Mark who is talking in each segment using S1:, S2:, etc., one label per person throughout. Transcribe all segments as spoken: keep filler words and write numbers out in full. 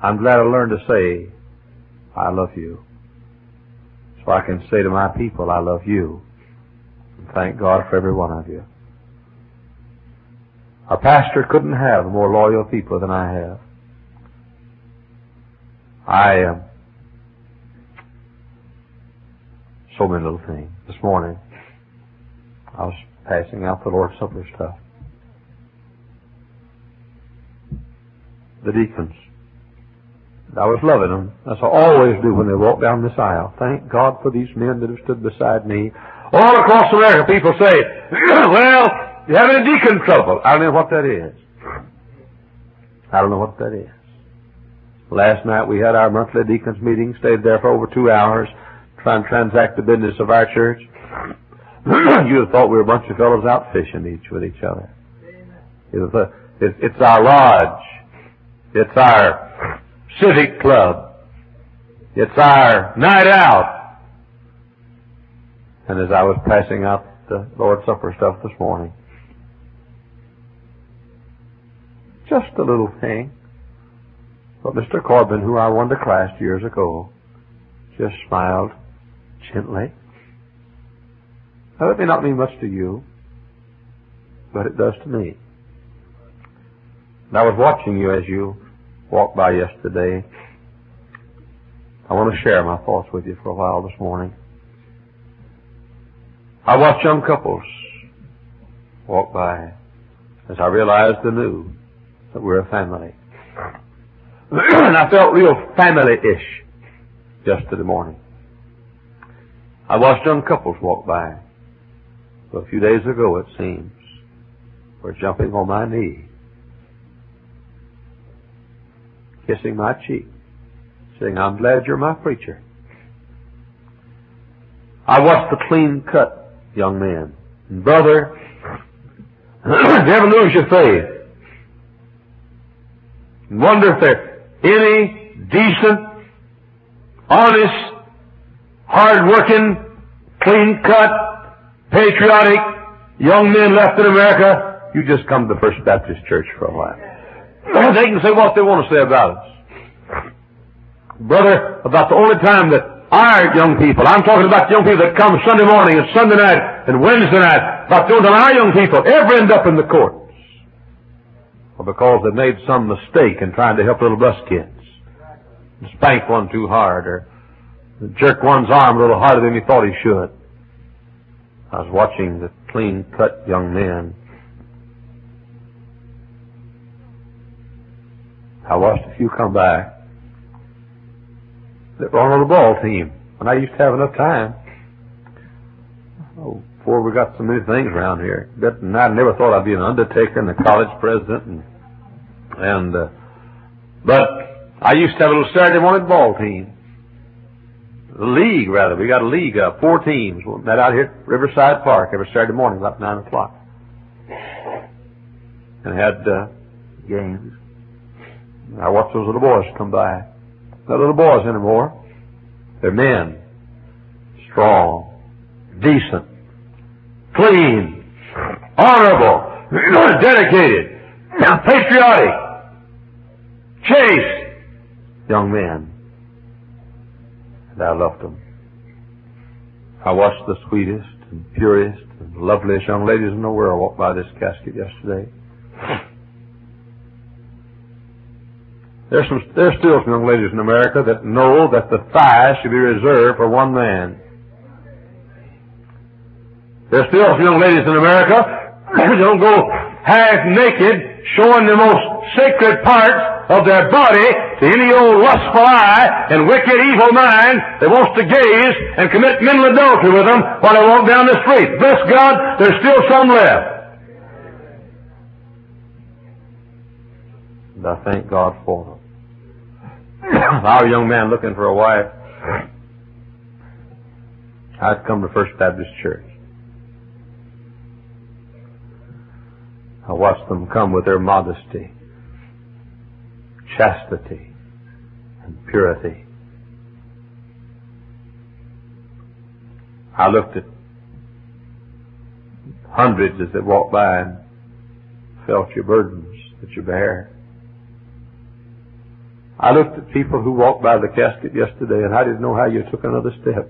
S1: I'm glad I learned to say, I love you. So I can say to my people, I love you. And thank God for every one of you. Our pastor couldn't have more loyal people than I have. I am um, so many little things. This morning, I was passing out the Lord's Supper stuff. The deacons. I was loving them, as I always do when they walk down this aisle. Thank God for these men that have stood beside me. All across America, people say, well, you have any deacon trouble? I don't know what that is. I don't know what that is. Last night we had our monthly deacons meeting, stayed there for over two hours, trying to transact the business of our church. You'd have thought we were a bunch of fellows out fishing each with each other. It was a, it, it's our lodge. It's our civic club. It's our night out. And as I was passing out the Lord's Supper stuff this morning, just a little thing, but Mister Corbin, who I won to class years ago, just smiled gently. Now, that may not mean much to you, but it does to me. And I was watching you as you walked by yesterday. I want to share my thoughts with you for a while this morning. I watched young couples walk by as I realized anew that we're a family. And I felt real family-ish yesterday morning. I watched young couples walk by. So a few days ago, it seems, were jumping on my knee, kissing my cheek, saying, I'm glad you're my preacher. I watched the clean-cut young men. And brother, if you ever lose your faith, and wonder if there any decent, honest, hard-working, clean-cut, patriotic young men left in America, you just come to First Baptist Church for a while. They can say what they want to say about us. Brother, about the only time that our young people, I'm talking about the young people that come Sunday morning and Sunday night and Wednesday night, about the only time our young people ever end up in the courts, or because they made some mistake in trying to help little bus kids, spank one too hard, or jerk one's arm a little harder than he thought he should. I was watching the clean-cut young men. I watched a few come by that were on the ball team, and I used to have enough time. Oh, before we got so many things around here. But I never thought I'd be an undertaker and a college president, and, and uh, but I used to have a little Saturday morning ball team. A league, rather. We got a league up, four teams. We met out here at Riverside Park every Saturday morning about nine o'clock. And had uh, games. I watched those little boys come by. Not little boys anymore. They're men. Strong. Decent. Clean. Honorable. Dedicated. Patriotic. Chaste. Young men. And I loved them. I watched the sweetest and purest and loveliest young ladies in the world walk by this casket yesterday. There's some, there's still some young ladies in America that know that the thigh should be reserved for one man. There's still some young ladies in America who don't go half naked, showing the most sacred parts of their body to any old lustful eye and wicked, evil mind that wants to gaze and commit mental adultery with them while they walk down the street. Bless God, there's still some left. And I thank God for them. Our young man looking for a wife, I'd come to First Baptist Church. I watched them come with their modesty, chastity, and purity. I looked at hundreds as they walked by and felt your burdens that you bear. I looked at people who walked by the casket yesterday, and I didn't know how you took another step.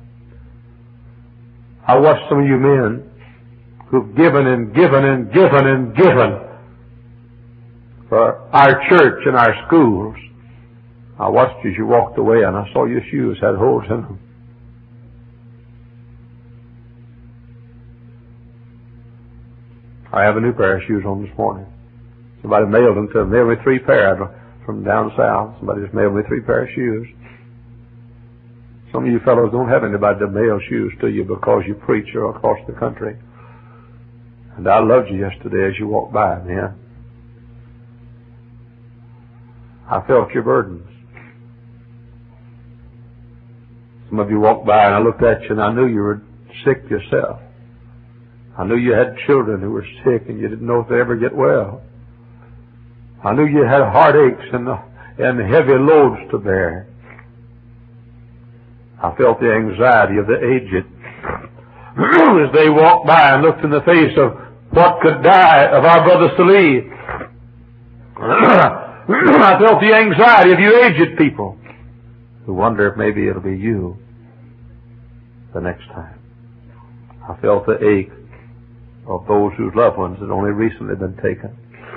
S1: I watched some of you men who've given and given and given and given for our church and our schools. I watched you as you walked away, and I saw your shoes had holes in them. I have a new pair of shoes on this morning. Somebody mailed them to me. Mailed me three pair from down south. Somebody just mailed me three pair of shoes. Some of you fellows don't have anybody to mail shoes to you because you preach or across the country. And I loved you yesterday as you walked by, man. I felt your burdens. Some of you walked by and I looked at you and I knew you were sick yourself. I knew you had children who were sick and you didn't know if they'd ever get well. I knew you had heartaches and, and heavy loads to bear. I felt the anxiety of the aged as they walked by and looked in the face of what could die of our brother Salih. I felt the anxiety of you aged people who wonder if maybe it'll be you the next time. I felt the ache of those whose loved ones had only recently been taken.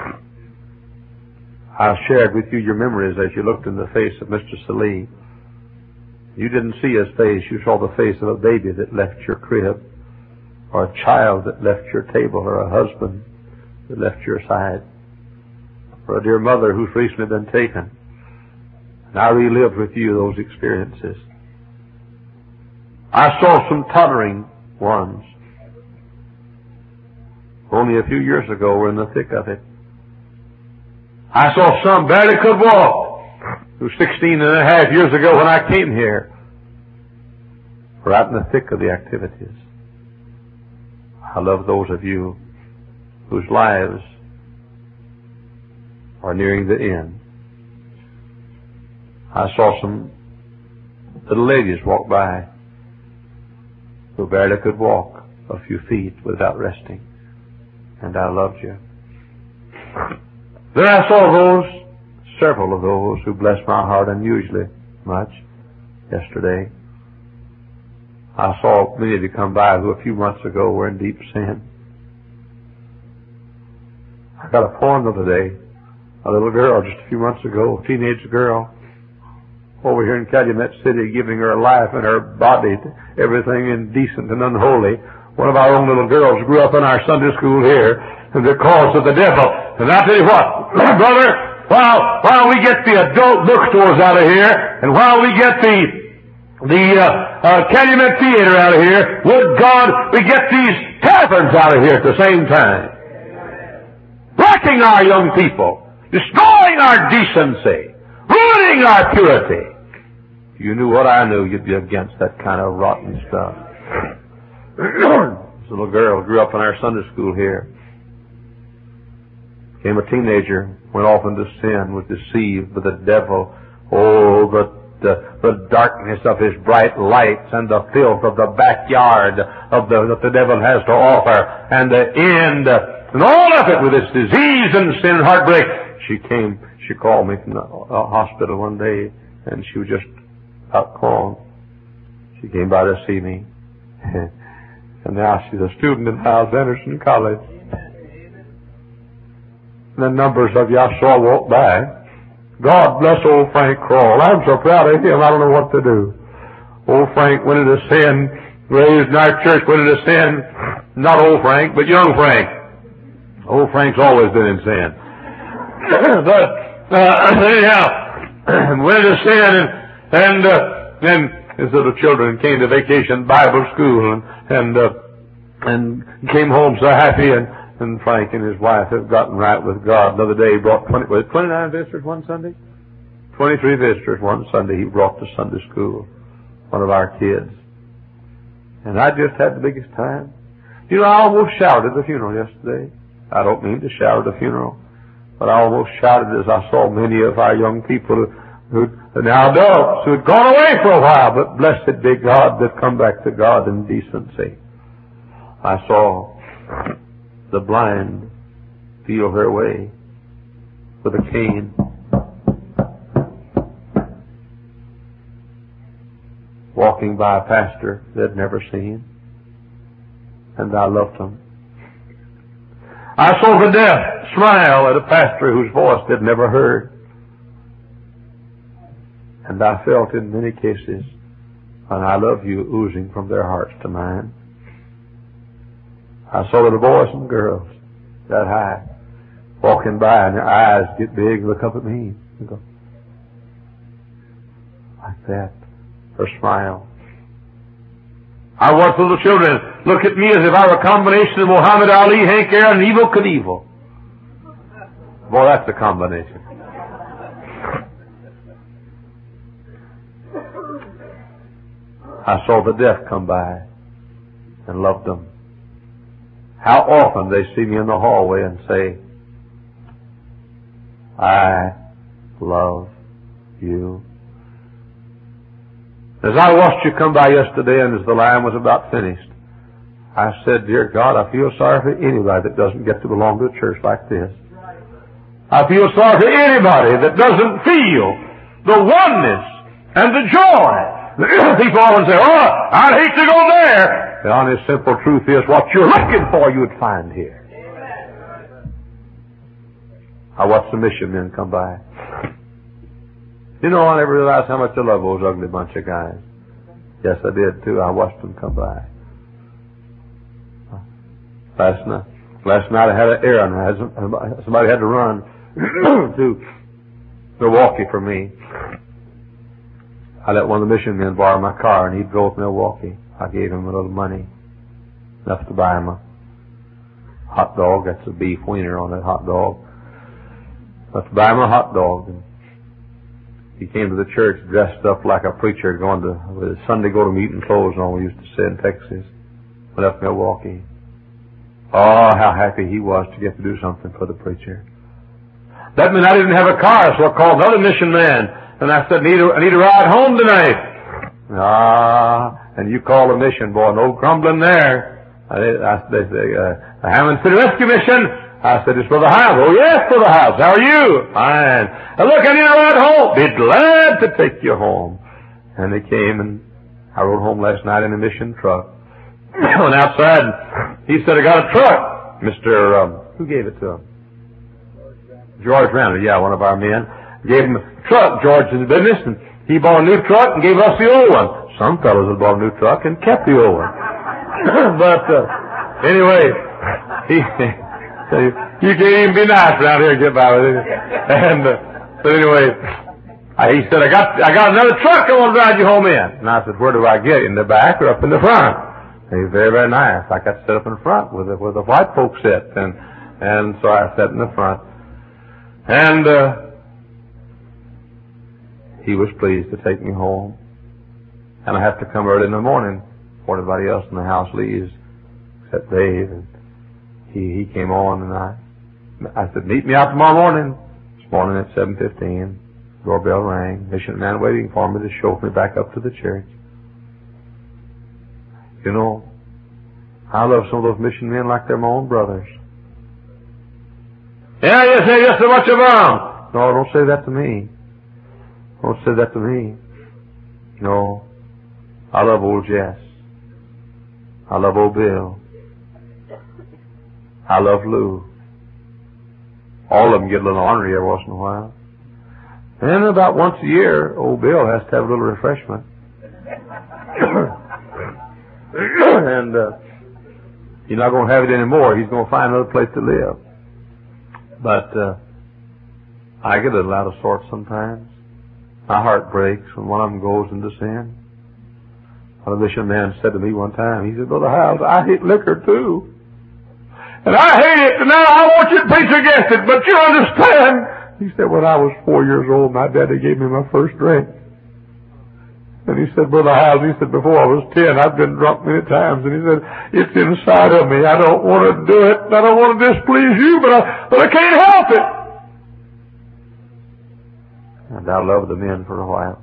S1: I shared with you your memories as you looked in the face of Mister Salih. You didn't see his face. You saw the face of a baby that left your crib, or a child that left your table, or a husband that left your side, or a dear mother who's recently been taken. And I relived with you those experiences. I saw some tottering ones. Only a few years ago were in the thick of it. I saw some barely could walk, who sixteen and a half years ago when I came here were right in the thick of the activities. I love those of you whose lives are nearing the end. I saw some little ladies walk by who barely could walk a few feet without resting, and I loved you. Then I saw those, several of those, who blessed my heart unusually much yesterday. I saw many of you come by who a few months ago were in deep sin. I got a poem the other day. A little girl just a few months ago, a teenage girl, over here in Calumet City, giving her life and her body to everything indecent and unholy. One of our own little girls grew up in our Sunday school here, and because of the devil. And I'll tell you what, brother, while, while we get the adult bookstores out of here, and while we get the the uh, uh, Calumet Theater out of here, would God we get these taverns out of here at the same time. Wrecking our young people, destroying our decency, ruining our purity. If you knew what I knew, you'd be against that kind of rotten stuff. This little girl grew up in our Sunday school here. Became a teenager, went off into sin, was deceived by the devil. Oh, the, the, the darkness of his bright lights and the filth of the backyard of the, that the devil has to offer, and the end, and all of it with its disease and sin and heartbreak. She came, she called me from the uh, hospital one day, and she was just out calling. She came by to see me. And now she's a student at Hyles Anderson College. And the numbers of you I saw walk by. God bless old Frank Kroll. I'm so proud of him, I don't know what to do. Old Frank went into sin, raised in our church, went into sin. Not old Frank, but young Frank. Old Frank's always been in sin. But, uh, anyhow, went into sin, and, and, uh, then his little children came to vacation Bible school, and, and, uh, and came home so happy, and, and Frank and his wife have gotten right with God. Another day he brought twenty, was it twenty-nine visitors one Sunday? twenty-three visitors one Sunday he brought to Sunday school, one of our kids. And I just had the biggest time. You know, I almost shouted at the funeral yesterday. I don't mean to shout at a funeral, but I almost shouted as I saw many of our young people who are now adults who had gone away for a while, but blessed be God that come back to God in decency. I saw the blind feel their way with a cane. walking by a pastor they'd never seen, and I loved them. I saw the deaf smile at a pastor whose voice they'd never heard, and I felt in many cases an I love you oozing from their hearts to mine. I saw little boys and girls that high walking by, and their eyes get big and look up at me and go like that, or smile. I watch little children look at me as if I were a combination of Muhammad Ali, Hank Aaron, and Evel Knievel. Boy, that's a combination. I saw the deaf come by and loved them. How often they see me in the hallway and say, I love you. As I watched you come by yesterday and as the line was about finished, I said, dear God, I feel sorry for anybody that doesn't get to belong to a church like this. I feel sorry for anybody that doesn't feel the oneness and the joy. People often say, oh, I'd hate to go there. The honest, simple truth is what you're looking for you would find here. I watched the mission men come by. You know, I never realized how much I love those ugly bunch of guys. Yes, I did too. I watched them come by. Last night, last night I had an errand. Somebody had to run to Milwaukee for me. I let one of the mission men borrow my car, and he drove to Milwaukee. I gave him a little money, enough to buy him a hot dog. That's a beef wiener on that hot dog. Enough to buy him a hot dog. And he came to the church dressed up like a preacher, going to with his Sunday go to meeting clothes on. We used to say in Texas. Went up to Milwaukee. Oh, how happy he was to get to do something for the preacher. That meant I didn't have a car, so I called another mission man. And I said, I need a, I need a ride home tonight. Ah, and you call the mission, boy, no grumbling there. I, I, they say, uh, the Hammond City Rescue Mission. I said, it's Brother House. Oh, yes, Brother House. How are you? Fine. And look, I need a ride home. Be glad to take you home. And they came, and I rode home last night in a mission truck. Went outside, he said, I got a truck. Mister Um, who gave it to him? George Randall, yeah, one of our men. Gave him a truck. George is in business, and he bought a new truck and gave us the old one. Some fellows have bought a new truck and kept the old one. But uh, anyway, he, you can't even be nice around here and get by with it. And uh, but anyway, uh, he said, I got I got another truck I want to ride you home in. And I said, where do I get it? In the back or up in the front? And he was very, very nice. I got to sit up in front with the, where the white folks sit. And, and so I sat in the front. And uh, he was pleased to take me home. And I have to come early in the morning before everybody else in the house leaves, except Dave. And he, he came on, and I, I said, meet me out tomorrow morning. This morning at seven fifteen, doorbell rang. Mission man waiting for me to show me back up to the church. You know, I love some of those mission men like they're my own brothers. Yeah, you say just so much of them. No, don't say that to me. Don't say that to me. No. I love old Jess. I love old Bill. I love Lou. All of them get a little ornery every once in a while. And then about once a year, old Bill has to have a little refreshment. And uh, he's not going to have it anymore. He's going to find another place to live. But uh, I get a little out of sorts sometimes. My heart breaks when one of them goes into sin. One mission man said to me one time, he said, Brother Howes, I hate liquor too. And I hate it, and now I want you to preach against it, but you understand. He said, when I was four years old, my daddy gave me my first drink. And he said, Brother Howes, he said, before I was ten, I've been drunk many times. And he said, it's inside of me. I don't want to do it. I don't want to displease you, but I, but I can't help it. And I loved the men for a while.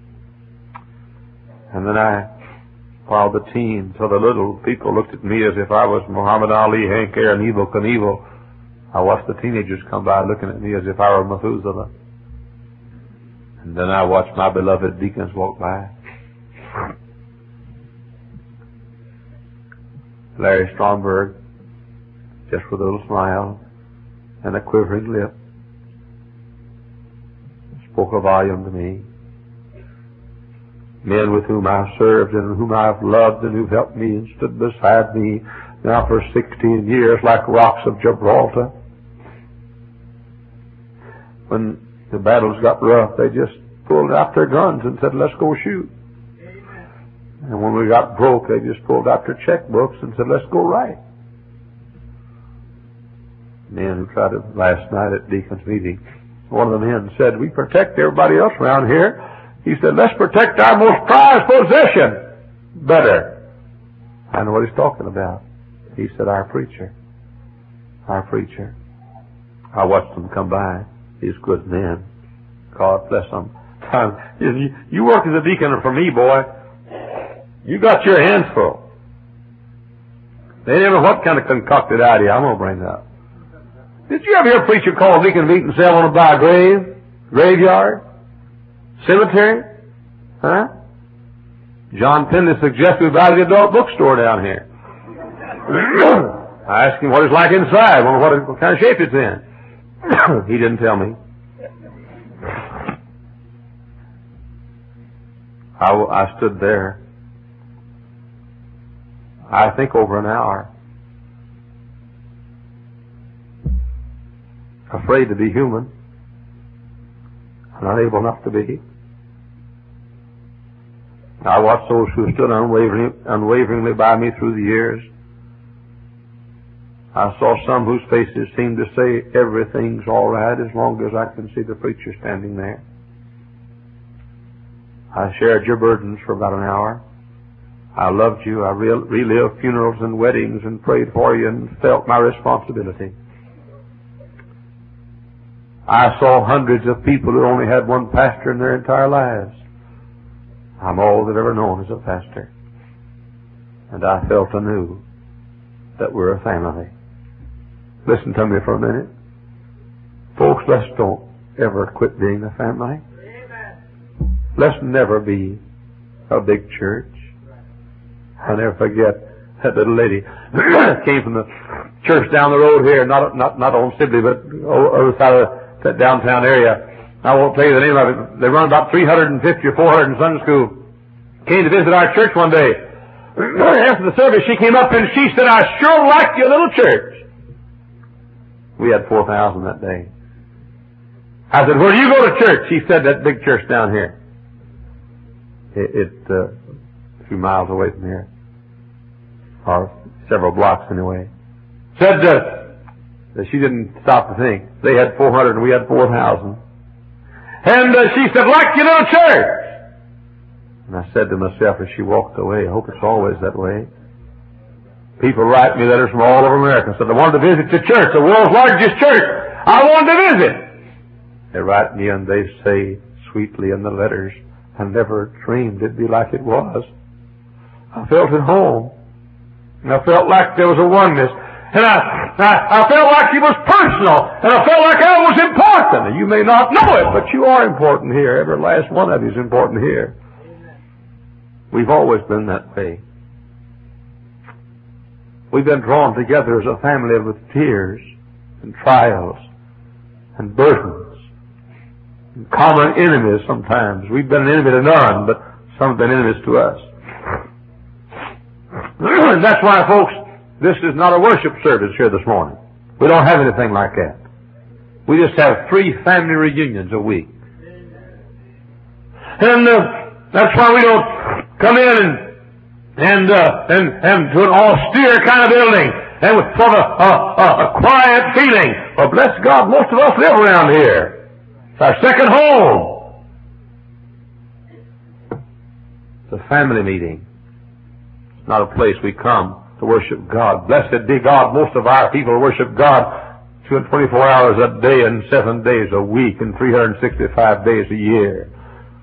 S1: And then I, while the teens or the little people looked at me as if I was Muhammad Ali, Hank Aaron, Evel Knievel, I watched the teenagers come by looking at me as if I were Methuselah. And then I watched my beloved deacons walk by. Larry Stromberg, just with a little smile and a quivering lip, spoke a volume to me. Men with whom I've served and whom I've loved and who've helped me and stood beside me now for sixteen years like rocks of Gibraltar. When the battles got rough, they just pulled out their guns and said, let's go shoot. And when we got broke, they just pulled out their checkbooks and said, let's go write. Men who tried it last night at Deacon's meeting, one of the men said, we protect everybody else around here. He said, let's protect our most prized possession better. I know what he's talking about. He said, our preacher. Our preacher. I watched them come by. These good men. God bless them. You, you work as a deacon for me, boy. You got your hands full. They never know what kind of concocted idea I'm going to bring up. Did you ever hear a preacher call a deacon meeting and say, I want to buy a grave, graveyard, cemetery? Huh? John Penley suggested we buy the adult bookstore down here. I asked him what it's like inside, what, what, what kind of shape it's in. He didn't tell me. I, I stood there, I think over an hour, afraid to be human, and unable not to be. I watched those who stood unwaveringly, unwaveringly by me through the years. I saw some whose faces seemed to say everything's all right as long as I can see the preacher standing there. I shared your burdens for about an hour. I loved you. I re- relived funerals and weddings and prayed for you and felt my responsibility. I saw hundreds of people who only had one pastor in their entire lives. I'm all they've ever known as a pastor. And I felt anew that we're a family. Listen to me for a minute. Folks, let's don't ever quit being a family. Let's never be a big church. I'll never forget that little lady came from the church down the road here, not not not on Sibley, but other side of that downtown area. I won't tell you the name of it. They run about three hundred fifty or four hundred in Sunday school. Came to visit our church one day. After the service, she came up and she said, I sure like your little church. We had four thousand that day. I said, where do you go to church? She said, that big church down here. It, it uh, a few miles away from here. Or several blocks anyway. Said uh, that she didn't stop to think. They had four hundred and we had four thousand. And uh, she said, like your little church. And I said to myself as she walked away, I hope it's always that way. People write me letters from all over America and said, I wanted to visit your church, the world's largest church. I wanted to visit. They write me and they say sweetly in the letters, I never dreamed it'd be like it was. I felt at home. And I felt like there was a oneness. And I, I, I felt like it was personal. And I felt like I was important. And you may not know it, but you are important here. Every last one of you is important here. We've always been that way. We've been drawn together as a family with tears and trials and burdens and common enemies sometimes. We've been an enemy to none, but some have been enemies to us. And that's why, folks, this is not a worship service here this morning. We don't have anything like that. We just have three family reunions a week. And uh, that's why we don't come in and and uh, and and to an austere kind of building and with sort of a, a, a quiet feeling. Well, bless God, most of us live around here. It's our second home. It's a family meeting. It's not a place we come to worship God. Blessed be God. Most of our people worship God two hundred twenty-four hours a day and seven days a week and three hundred sixty-five days a year.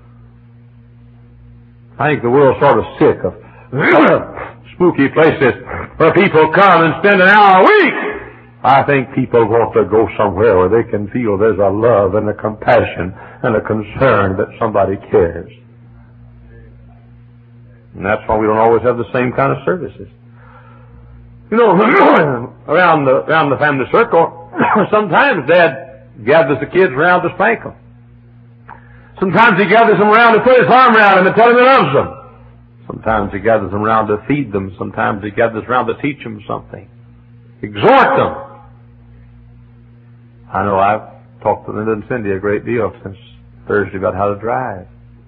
S1: I think the world's sort of sick of spooky places where people come and spend an hour a week. I think people want to go somewhere where they can feel there's a love and a compassion and a concern that somebody cares. And that's why we don't always have the same kind of services. You know, around the around the family circle, sometimes Dad gathers the kids around to spank them. Sometimes he gathers them around to put his arm around them and tell them he loves them. Sometimes he gathers them around to feed them. Sometimes he gathers around to teach them something. Exhort them. I know I've talked to Linda and Cindy a great deal since Thursday about how to drive.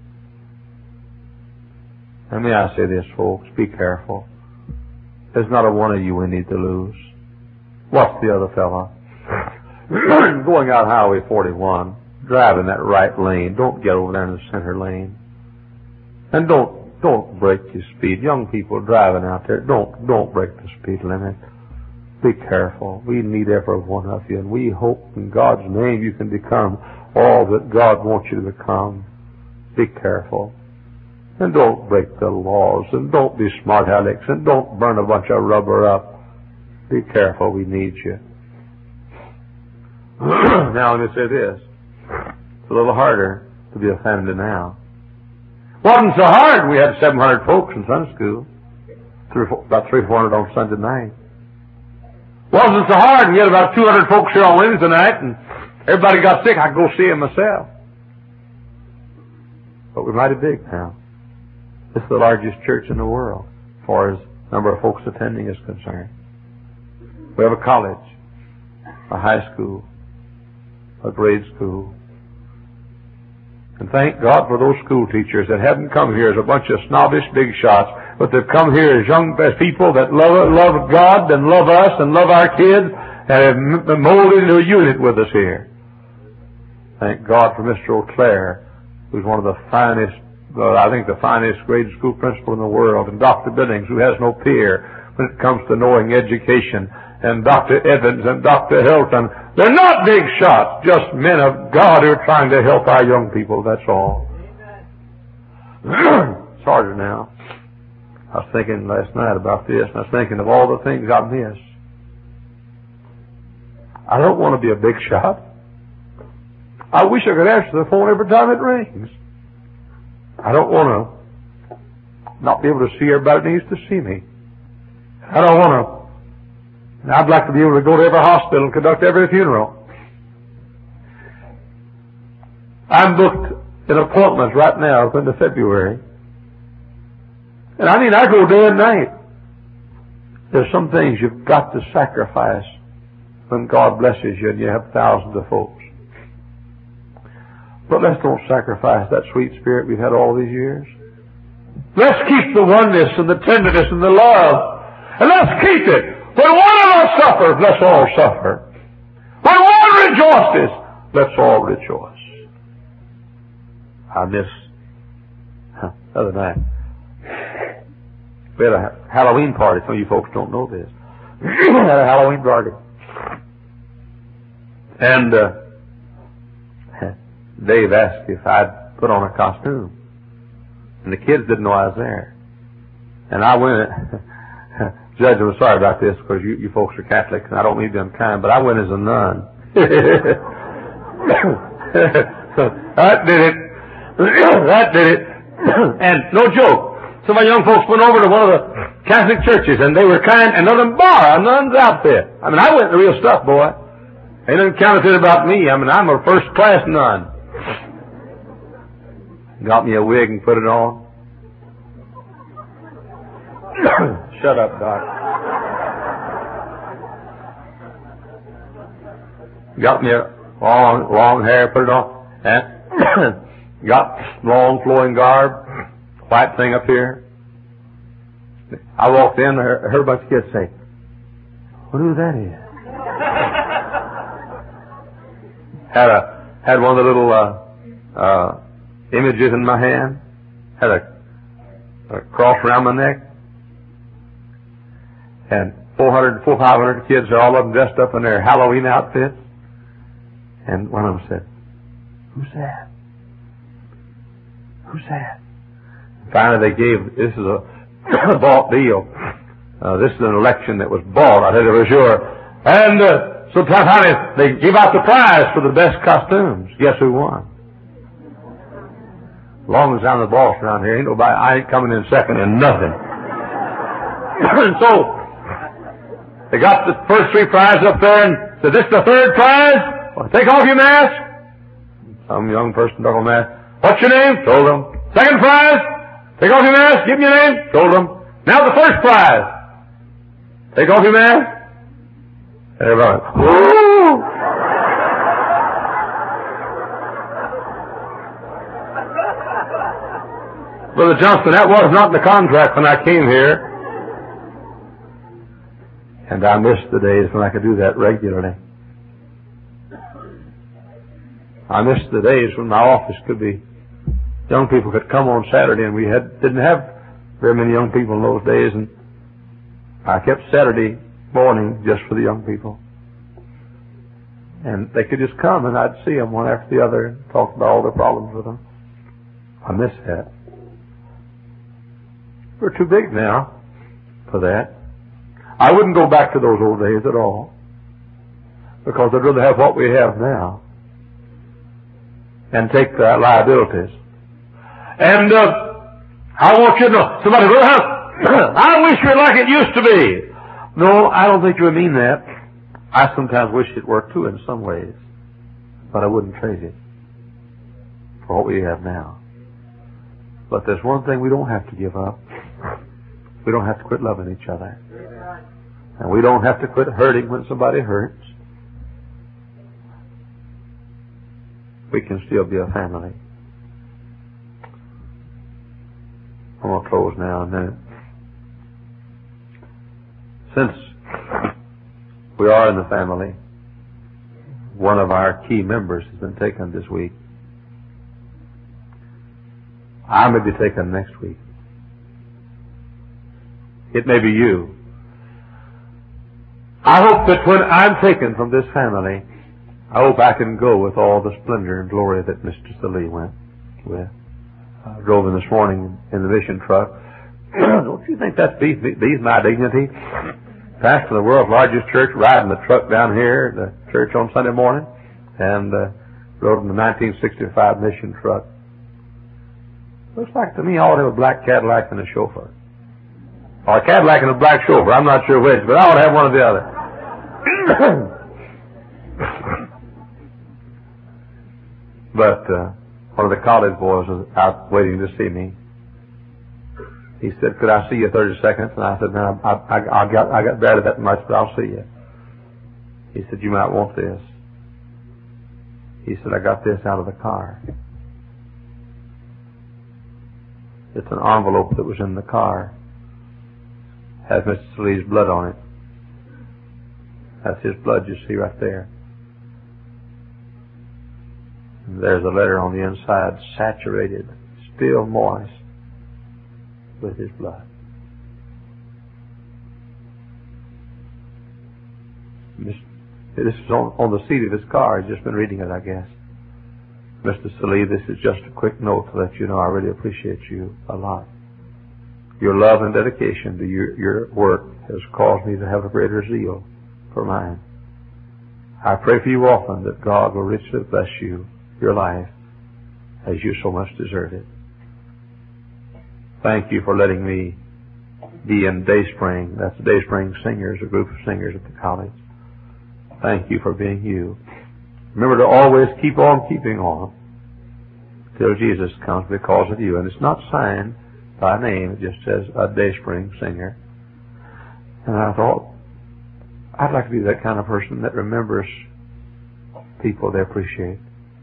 S1: And may I say this, folks, be careful. There's not a one of you we need to lose. What's the other fella? Going out Highway forty-one, driving that right lane. Don't get over there in the center lane. And don't, don't break your speed. Young people driving out there, don't, don't break the speed limit. Be careful. We need every one of you, and we hope in God's name you can become all that God wants you to become. Be careful. And don't break the laws, and don't be smart alecks, and don't burn a bunch of rubber up. Be careful, we need you. Now, let me say this. It's a little harder to be a family now. Wasn't so hard. We had seven hundred folks in Sunday school. Three, four, about three, four hundred on Sunday night. Wasn't so hard. We had about two hundred folks here on Wednesday night, and everybody got sick. I could go see them myself. But we're mighty big now. This is the largest church in the world as far as number of folks attending is concerned. We have a college, a high school, a grade school. And thank God for those school teachers that haven't come here as a bunch of snobbish big shots, but they've come here as young as people that love, love God and love us and love our kids and have been molded into a unit with us here. Thank God for Mister O'Clair, who's one of the finest, uh, I think the finest grade school principal in the world, and Doctor Billings, who has no peer when it comes to knowing education, and Doctor Evans and Doctor Hilton. They're not big shots, just men of God who are trying to help our young people, that's all. It's harder now. I was thinking last night about this, and I was thinking of all the things I miss. I don't want to be a big shot. I wish I could answer the phone every time it rings. I don't want to not be able to see everybody that needs to see me. I don't want to. I'd like to be able to go to every hospital and conduct every funeral. I'm booked in appointments right now up into February. And I mean, I go day and night. There's some things you've got to sacrifice when God blesses you and you have thousands of folks. But let's don't sacrifice that sweet spirit we've had all these years. Let's keep the oneness and the tenderness and the love. And let's keep it. When one of us suffers, let's all suffer. When one rejoices, let's all rejoice. I miss huh, the other night. We had a Halloween party. Some of you folks don't know this. We had a Halloween party. And uh, Dave asked if I'd put on a costume. And the kids didn't know I was there. And I went, Judge, I'm sorry about this because you, you folks are Catholics and I don't mean to be unkind, but I went as a nun. That did it. That did it. And no joke. Some of my young folks went over to one of the Catholic churches and they were kind and let them borrow a nun's outfit. I mean, I went in the real stuff, boy. They didn't counterfeit about me. I mean, I'm a first class nun. Got me a wig and put it on. Shut up, Doc. Got me a long, long hair, put it on. And got long flowing garb, white thing up here. I walked in, I heard a bunch of kids say, "Who that is?" had a had one of the little uh, uh, images in my hand. Had a, a cross around my neck. And four hundred, four, five hundred kids, all of them dressed up in their Halloween outfits. And one of them said, "Who's that? Who's that?" And finally they gave, this is a bought deal. Uh, this is an election that was bought, I tell you for sure. And uh, so finally they gave out the prize for the best costumes. Guess who won? As long as I'm the boss around here, ain't nobody, I ain't coming in second in nothing. And so, They got the first three prizes up there and said, this is the third prize? Well, take off your mask. Some young person took off mask. What's your name? Told them. Second prize? Take off your mask. Give me your name. Told them. Now the first prize. Take off your mask. And everybody went, whoo! Brother Johnson, that was not in the contract when I came here. And I miss the days when I could do that regularly. I miss the days when my office could be, young people could come on Saturday, and we had didn't have very many young people in those days, and I kept Saturday morning just for the young people. And they could just come, and I'd see them one after the other and talk about all their problems with them. I miss that. We're too big now for that. I wouldn't go back to those old days at all, because I'd rather have what we have now and take the liabilities. And uh, I want you to know, somebody goes, I wish it were like it used to be. No, I don't think you mean that. I sometimes wish it were too in some ways, but I wouldn't trade it for what we have now. But there's one thing we don't have to give up. We don't have to quit loving each other. And we don't have to quit hurting when somebody hurts. We can still be a family. I'm going to close now in a minute. Since we are in the family, one of our key members has been taken this week. I may be taken next week. It may be you. I hope that when I'm taken from this family, I hope I can go with all the splendor and glory that Mister Salee went with. I drove in this morning in the mission truck. Don't you think that beats, beats my dignity? Pastor of the world's largest church, riding the truck down here, the church on Sunday morning, and uh, rode in the nineteen sixty-five mission truck. Looks like to me I ought to have a black Cadillac and a chauffeur. Or a Cadillac and a black chauffeur. I'm not sure which, but I ought to have one or the other. But uh, one of the college boys was out waiting to see me. He said, could I see you thirty seconds? And I said, no, I, I, I got I got barely that much, but I'll see you. He said, you might want this. He said, I got this out of the car. It's an envelope that was in the car. Has Mister Salee's blood on it. That's his blood you see right there. And there's a letter on the inside, saturated, still moist with his blood. This, this is on, on the seat of his car. He's just been reading it, I guess. Mister Salee, this is just a quick note to let you know I really appreciate you a lot. Your love and dedication to your, your work has caused me to have a greater zeal for mine. I pray for you often that God will richly bless you, your life, as you so much deserve it. Thank you for letting me be in Dayspring. That's the Dayspring Singers, a group of singers at the college. Thank you for being you. Remember to always keep on keeping on till Jesus comes because of you. And it's not signed by name. It just says a Dayspring singer. And I thought, I'd like to be that kind of person that remembers people they appreciate.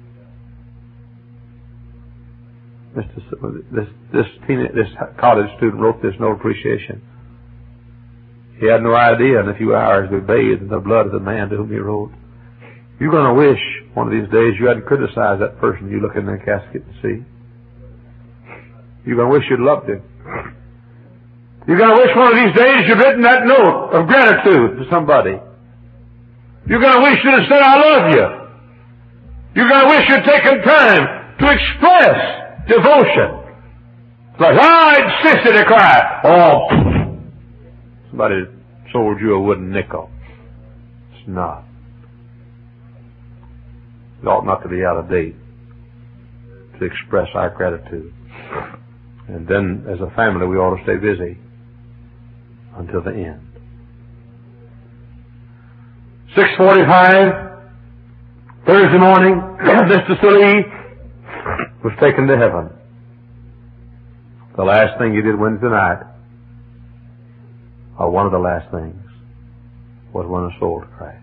S1: Mister This this teen, this college student wrote this no appreciation. He had no idea in a few hours to bathe in the blood of the man to whom he wrote. You're going to wish one of these days you hadn't criticized that person you look in their casket to see. You're going to wish you'd loved him. You're going to wish one of these days you'd written that note of gratitude to somebody. You're going to wish you'd have said, I love you. You're going to wish you'd taken time to express devotion. It's like, I insisted to cry. Oh, somebody sold you a wooden nickel. It's not. It ought not to be out of date to express our gratitude. And then, as a family, we ought to stay busy until the end. six forty-five, Thursday morning, Mister Silly was taken to heaven. The last thing he did Wednesday night, or one of the last things, was win a soul to Christ.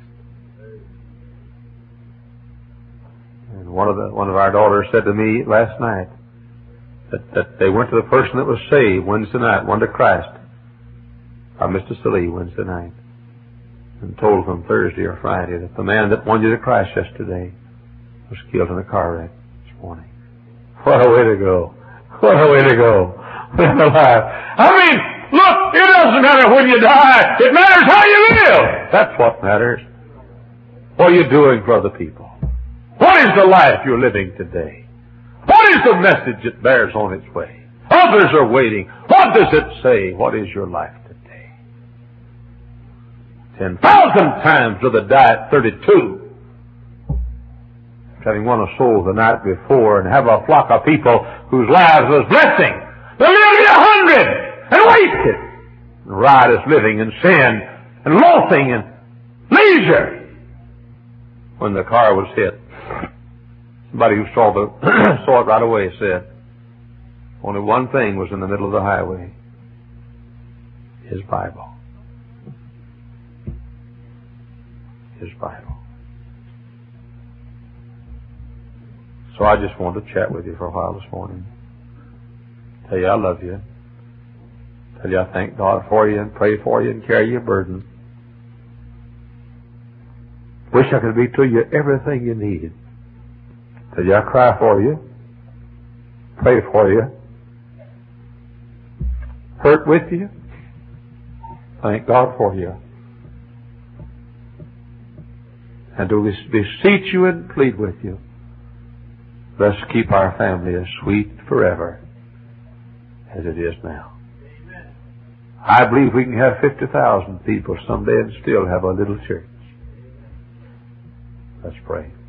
S1: And one of the one of our daughters said to me last night that, that they went to the person that was saved Wednesday night, went to Christ, or Mister Silly Wednesday night, and told them Thursday or Friday that the man that won you to Christ yesterday was killed in a car wreck this morning. What a way to go! What a way to go! Live alive. I mean, look, it doesn't matter when you die. It matters how you live. That's what matters. What are you doing for other people? What is the life you're living today? What is the message it bears on its way? Others are waiting. What does it say? What is your life today? Ten thousand times with a die at thirty-two. Having won a soul the night before and have a flock of people whose lives was blessing. They're nearly a hundred and wasted. And riotous living and sin and loafing and leisure. When the car was hit, somebody who saw the saw it right away said, only one thing was in the middle of the highway. His Bible. His Bible. So I just wanted to chat with you for a while this morning. Tell you I love you. Tell you I thank God for you and pray for you and carry your burden. Wish I could be to you everything you need. Tell you I cry for you. Pray for you. Hurt with you. Thank God for you. And to beseech you and plead with you. Let's keep our family as sweet forever as it is now. Amen. I believe we can have fifty thousand people someday and still have a little church. Let's pray.